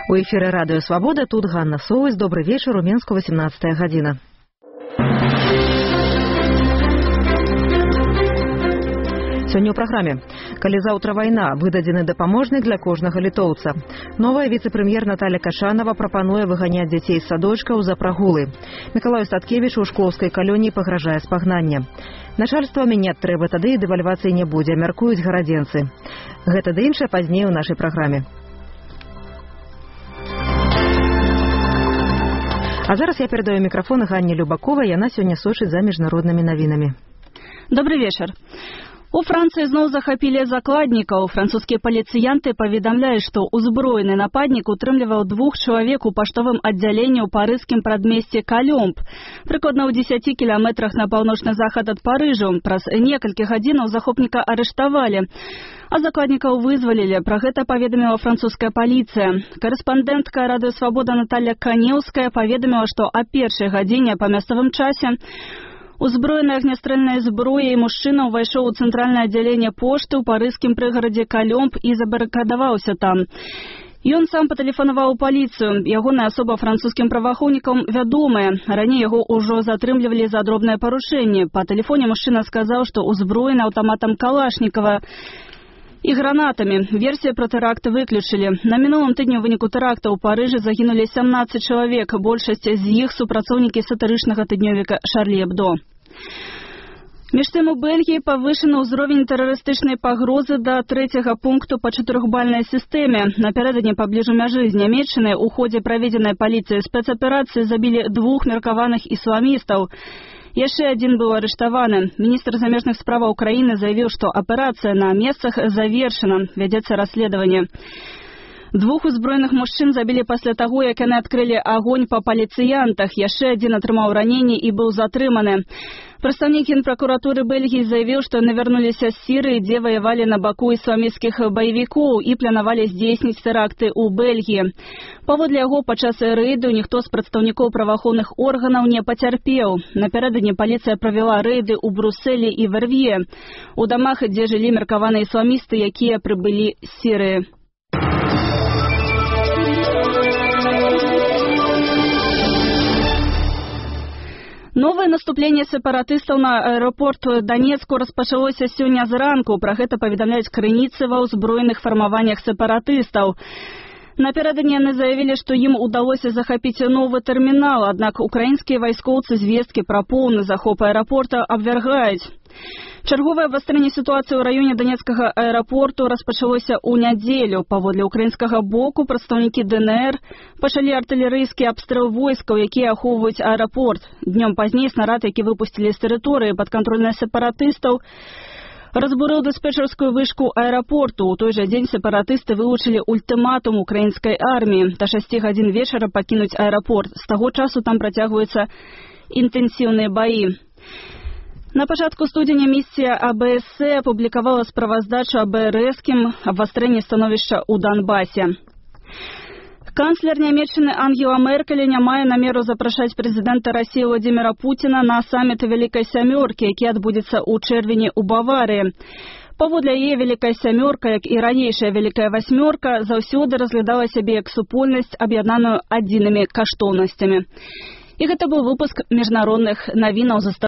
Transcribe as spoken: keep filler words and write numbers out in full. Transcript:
У эфіры радыё Свабода, тут Ганна Соўваць. Добры вечар, у Менску восемнадцатая гадзіна. Сёння ў праграме. Калі заўтра вайна, выдадзены дапаможнік для кожнага літоўца. Новая віцэ-прэм'ер Наталья Кашанова прапануе выганяць дзяцей з садочкаў за прагулы. Мікалаю Статкевічу ў шклоўскай калоніі пагражае спагнанне. Начальства мяняць трэба, тады і дэвальвацыі не будзе, мяркуюць гарадзенцы. Гэта ды іншае пазней у нашай праграме. А зараз я перадаю мікрафон Ганне Любаковай, яна сёння сочыць за міжнароднымі навінамі. Добрый вечер. У Францыі зноў захапілі закладнікаў. Французскія паліцыянты паведамляюць, што ўзброены нападнік утрымліваў двух чалавек у паштовым аддзяленні ў парыжскім прадмесці Калёмб, прыкладна ў дзесяці кіламетрах на паўночны захад ад Парыжу. Праз некалькі гадзінаў захопніка арыштавалі, а закладнікаў вызвалілі. Пра гэта паведаміла французская паліцыя. Карэспандэнтка радыё Свабода Наталья Канеўская паведаміла, што о першай гадзіне па мясцовым часе узброены агнястрэльнай зброяй мужчына ўвайшоў у цэнтральнае аддзяленне пошты ў парыжскім прыгарадзе Калёмб і забарыкадаваўся там. Ён сам патэлефанаваў у паліцыю. Ягоная асоба французскім праваахоўнікам вядомая. Раней яго ўжо затрымлівалі за дробнае парушэнне. Па тэлефоне мужчына сказаў, што ўзброены аўтаматам Калашнікава і гранатамі. Версію пра тэракт выключылі. На мінулым тыдні ў выніку тэракта ў Парыжы загінулі сямнаццаць чалавек. Большасць з іх супрацоўнікі сатырычнага тыднёвіка Шарлі Эбдо. Між тым у Бельгіі павышаны ўзровень тэрарыстычнай пагрозы да трэцяга пункту па чатырохбальнай сістэме. Напярэдадні пабліжу мяжы з Нямецчынай у ходзе праведзенай паліцыяй спецаперацыі забілі двух меркаваных ісламістаў. Яшчэ адзін быў арыштаваны. Міністр замежных справаў краіны заявіў, што аперацыя на месцах завершана, вядзецца расследаванне. Двух узброеных мужчын забілі пасля таго, як яны адкрылі агонь па паліцыянтах. Яшчэ адзін атрымаў раненні і быў затрыманы. Прадстаўнік генпракуратуры Бельгіі заявіў, што яны вярнуліся з Сірыі, дзе ваявалі на баку ісламісцкіх баевікоў і планавалі здзейсніць тэракты ў Бельгіі. Паводле яго, падчас рэйду ніхто з прадстаўнікоў праваахоўных органаў не пацярпеў. Напярэдадні паліцыя правяла рэйды ў Брусэлі і Вервье, у дамах, дзе жылі меркаваныя ісламісты, якія прыбылі з Сірыі. Новае наступленне сепаратыстаў на аэрапорт Донецку распачалося сёння зранку. Пра гэта паведамляюць крыніцы ва ўзброеных фармаваннях сепаратыстаў. Напярэдадні яны заявілі, што ім удалося захапіць новы тэрмінал, аднак украінскія вайскоўцы звесткі пра поўны захоп аэрапорта абвяргаюць. Чарговае абвастрэнне сітуацыі ў раёне Донецкага аэрапорту распачалося ў нядзелю. Паводле украінскага боку прадстаўнікі ДНР пачалі артылерыйскі абстрэл войскаў, якія ахоўваюць аэрапорт. Днём пазней снарад, які выпусцілі з тэрыторыі падкантрольнай сепаратыстаў, разбурыў дыспетчарскую вышку аэрапорту. У той жа дзень сепаратысты вылучылі ультыматум украінскай арміі да шасці гадзін вечара пакінуць аэрапорт. З таго часу там працягваюцца інтэнсіўныя баі. На пачатку студзеня місія А Б С С апублікавала справаздачу аб рэзкім абвастрэнні становішча ў Донбасе. Канцлер Нямецчыны Ангела Меркель не мае намеру запрашаць прэзідэнта Расіі Владзіміра Пуціна на саміт Вялікай сямёркі, які адбудзецца ў чэрвені ў Баварыі. Паводле яе Вялікая сямёрка, як і ранейшая Вялікая васьмёрка, заўсёды разглядала сябе як супольнасць, аб'яднаную адзінымі каштоўнасцямі. І гэта быў выпуск міжнародных навінаў.